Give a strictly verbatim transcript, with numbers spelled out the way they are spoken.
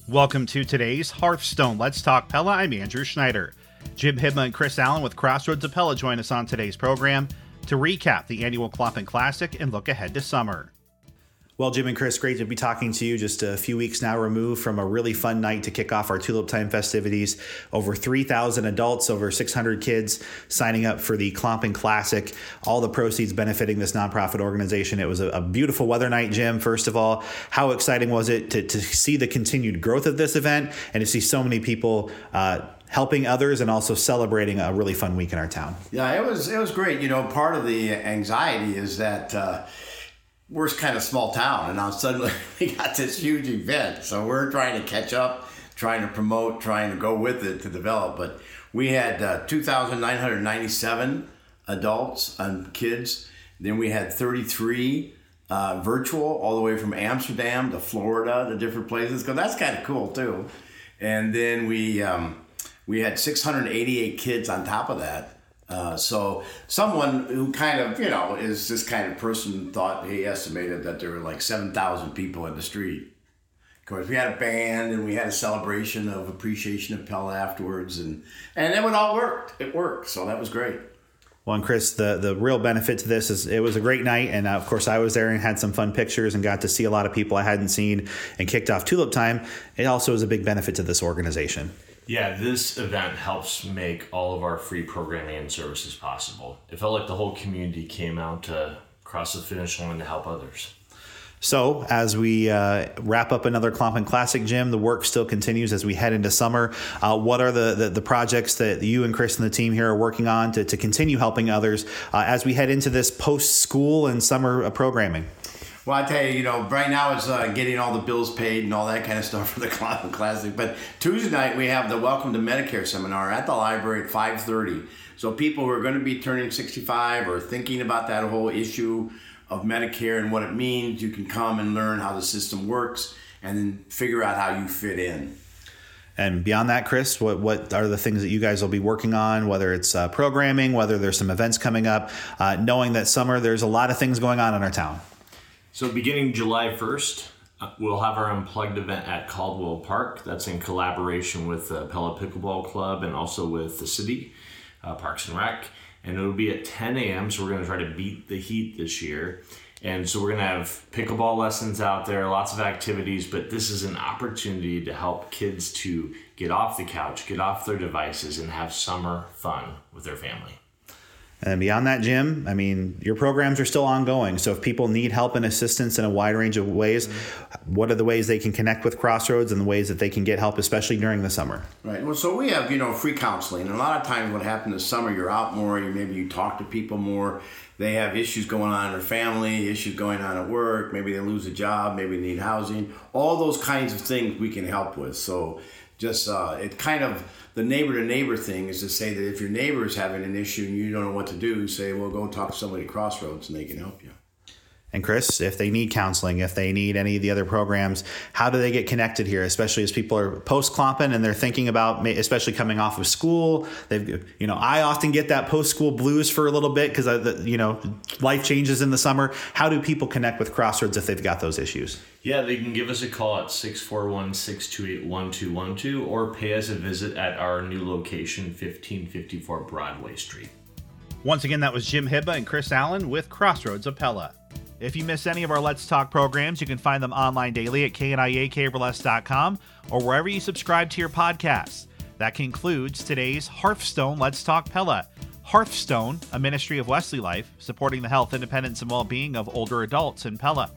Welcome to today's Hearthstone Let's Talk Pella. I'm Andrew Schneider. Jim Hibma and Chris Allen with Crossroads of Pella join us on today's program to recap the annual Clompin Classic and look ahead to summer. Well, Jim and Chris, great to be talking to you just a few weeks now removed from a really fun night to kick off our Tulip Time festivities. Over three thousand adults, over six hundred kids signing up for the Clompin Classic, all the proceeds benefiting this nonprofit organization. It was a, a beautiful weather night, Jim. First of all, how exciting was it to, to see the continued growth of this event and to see so many people uh, helping others and also celebrating a really fun week in our town? Yeah, it was it was great. You know, part of the anxiety is that uh, we're kind of small town, and now suddenly we got this huge event. So we're trying to catch up, trying to promote, trying to go with it to develop. But we had uh, two thousand nine hundred ninety-seven adults and kids. Then we had thirty-three uh, virtual, all the way from Amsterdam to Florida to different places, because that's kind of cool too. And then we um, we had six hundred eighty-eight kids on top of that. Uh, so someone who kind of, you know, is this kind of person thought, he estimated that there were like seven thousand people in the street. Of course, we had a band and we had a celebration of appreciation of Pella afterwards, and, and it would all worked. It worked. So that was great. Well, and Chris, the, the real benefit to this is it was a great night. And uh, of course, I was there and had some fun pictures and got to see a lot of people I hadn't seen and kicked off Tulip Time. It also is a big benefit to this organization. Yeah, this event helps make all of our free programming and services possible. It felt like the whole community came out to cross the finish line to help others. So as we uh, wrap up another Clompin Classic, Jim, the work still continues as we head into summer. Uh, what are the, the, the projects that you and Chris and the team here are working on to, to continue helping others uh, as we head into this post-school and summer uh, programming? Well, I tell you, you know, right now it's uh, getting all the bills paid and all that kind of stuff for the Clompin Classic. But Tuesday night we have the Welcome to Medicare seminar at the library at five thirty. So people who are going to be turning sixty-five or thinking about that whole issue of Medicare and what it means, you can come and learn how the system works and then figure out how you fit in. And beyond that, Chris, what, what are the things that you guys will be working on, whether it's uh, programming, whether there's some events coming up, uh, knowing that summer there's a lot of things going on in our town? So beginning July first, uh, we'll have our Unplugged event at Caldwell Park. That's in collaboration with the Pella Pickleball Club and also with the city, uh, Parks and Rec. And it'll be at ten a.m., so we're going to try to beat the heat this year. And so we're going to have pickleball lessons out there, lots of activities, but this is an opportunity to help kids to get off the couch, get off their devices, and have summer fun with their family. And beyond that, Jim, I mean, your programs are still ongoing. So if people need help and assistance in a wide range of ways, mm-hmm. what are the ways they can connect with Crossroads and the ways that they can get help, especially during the summer? Right. Well, so we have, you know, free counseling. And a lot of times what happens this summer, you're out more, you maybe you talk to people more. They have issues going on in their family, issues going on at work. Maybe they lose a job, maybe they need housing. All those kinds of things we can help with. So just uh, it kind of, the neighbor-to-neighbor thing is to say that if your neighbor is having an issue and you don't know what to do, say, well, go talk to somebody at Crossroads and they can help you. And Chris, if they need counseling, if they need any of the other programs, how do they get connected here, especially as people are post-Clompin and they're thinking about, especially coming off of school? They've, you know, I often get that post-school blues for a little bit because, you know, life changes in the summer. How do people connect with Crossroads if they've got those issues? Yeah, they can give us a call at six four one, six two eight, one two one two or pay us a visit at our new location, fifteen fifty-four Broadway Street. Once again, that was Jim Hibma and Chris Allen with Crossroads of Pella. If you miss any of our Let's Talk programs, you can find them online daily at K N I A Cable S dot com or wherever you subscribe to your podcasts. That concludes today's Hearthstone Let's Talk Pella. Hearthstone, a ministry of Wesley Life, supporting the health, independence, and well-being of older adults in Pella.